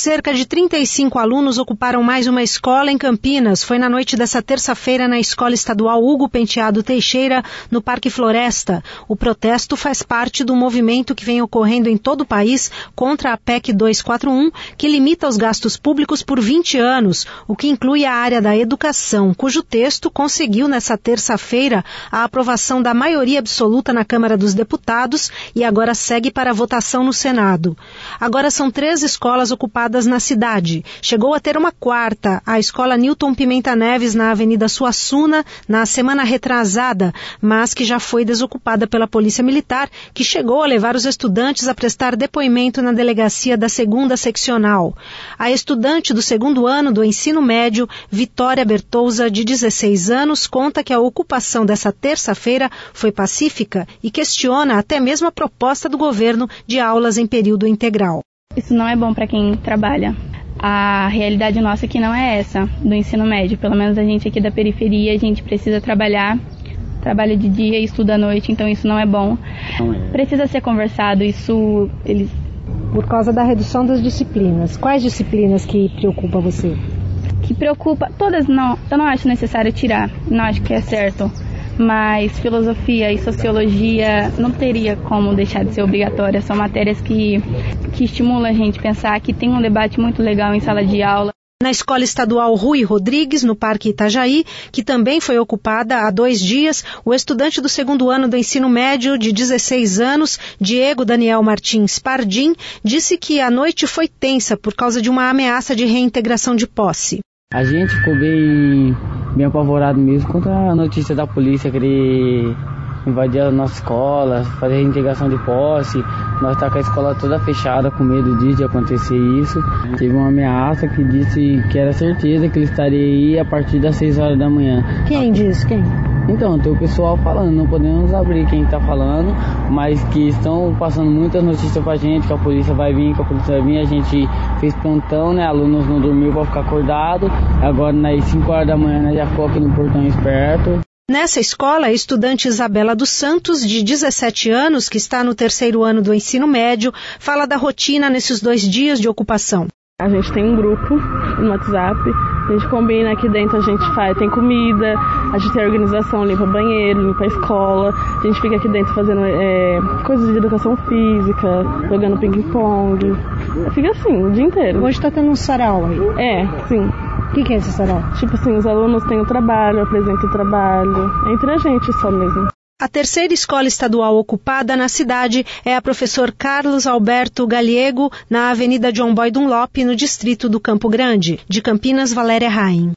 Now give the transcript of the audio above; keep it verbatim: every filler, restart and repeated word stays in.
Cerca de trinta e cinco alunos ocuparam mais uma escola em Campinas. Foi na noite dessa terça-feira na Escola Estadual Hugo Penteado Teixeira, no Parque Floresta. O protesto faz parte do movimento que vem ocorrendo em todo o país contra a P E C duzentos e quarenta e um, que limita os gastos públicos por vinte anos, o que inclui a área da educação, cujo texto conseguiu nessa terça-feira a aprovação da maioria absoluta na Câmara dos Deputados e agora segue para a votação no Senado. Agora são três escolas ocupadas na cidade. Chegou a ter uma quarta, a Escola Newton Pimenta Neves, na Avenida Suassuna, na semana retrasada, mas que já foi desocupada pela Polícia Militar, que chegou a levar os estudantes a prestar depoimento na delegacia da segunda seccional. A estudante do segundo ano do ensino médio, Vitória Bertouza, de dezesseis anos, conta que a ocupação dessa terça-feira foi pacífica e questiona até mesmo a proposta do governo de aulas em período integral. Isso não é bom para quem trabalha. A realidade nossa aqui não é essa, do ensino médio. Pelo menos a gente aqui da periferia, a gente precisa trabalhar, trabalha de dia e estuda à noite, então isso não é bom. Precisa ser conversado, isso... eles Por causa da redução das disciplinas. Quais disciplinas que preocupa você? Que preocupa... Todas não. Eu não acho necessário tirar, não acho que é certo. Mas filosofia e sociologia não teria como deixar de ser obrigatória. São matérias que, que estimulam a gente a pensar, que tem um debate muito legal em sala de aula. Na Escola Estadual Rui Rodrigues, no Parque Itajaí, que também foi ocupada há dois dias, o estudante do segundo ano do ensino médio, de dezesseis anos, Diego Daniel Martins Pardim, disse que a noite foi tensa por causa de uma ameaça de reintegração de posse. A gente ficou bem, bem apavorado mesmo contra a notícia da polícia querer invadir a nossa escola, fazer a reintegração de posse. Nós tá com a escola toda fechada, com medo de, de acontecer isso. Teve uma ameaça que disse que era certeza que ele estaria aí a partir das seis horas da manhã. Quem disse? Quem? Então, tem o pessoal falando, não podemos abrir quem está falando, mas que estão passando muitas notícias pra gente, que a polícia vai vir, que a polícia vai vir. A gente fez plantão, né? Alunos não dormiu para ficar acordado. Agora, nas cinco horas da manhã, nós já ficou aqui no portão esperto. Nessa escola, a estudante Isabela dos Santos, de dezessete anos, que está no terceiro ano do ensino médio, fala da rotina nesses dois dias de ocupação. A gente tem um grupo no WhatsApp, a gente combina aqui dentro, a gente faz, tem comida, a gente tem organização, limpa banheiro, limpa a escola, a gente fica aqui dentro fazendo é, coisas de educação física, jogando ping-pong, fica assim o dia inteiro. Hoje está tendo um sarau aí? É, sim. O que, que é esse sarau? Tipo assim, os alunos têm o trabalho, apresentam o trabalho, entre a gente só mesmo. A terceira escola estadual ocupada na cidade é a professor Carlos Alberto Gallego, na Avenida John Boy Dunlop, no distrito do Campo Grande. De Campinas, Valéria Raim.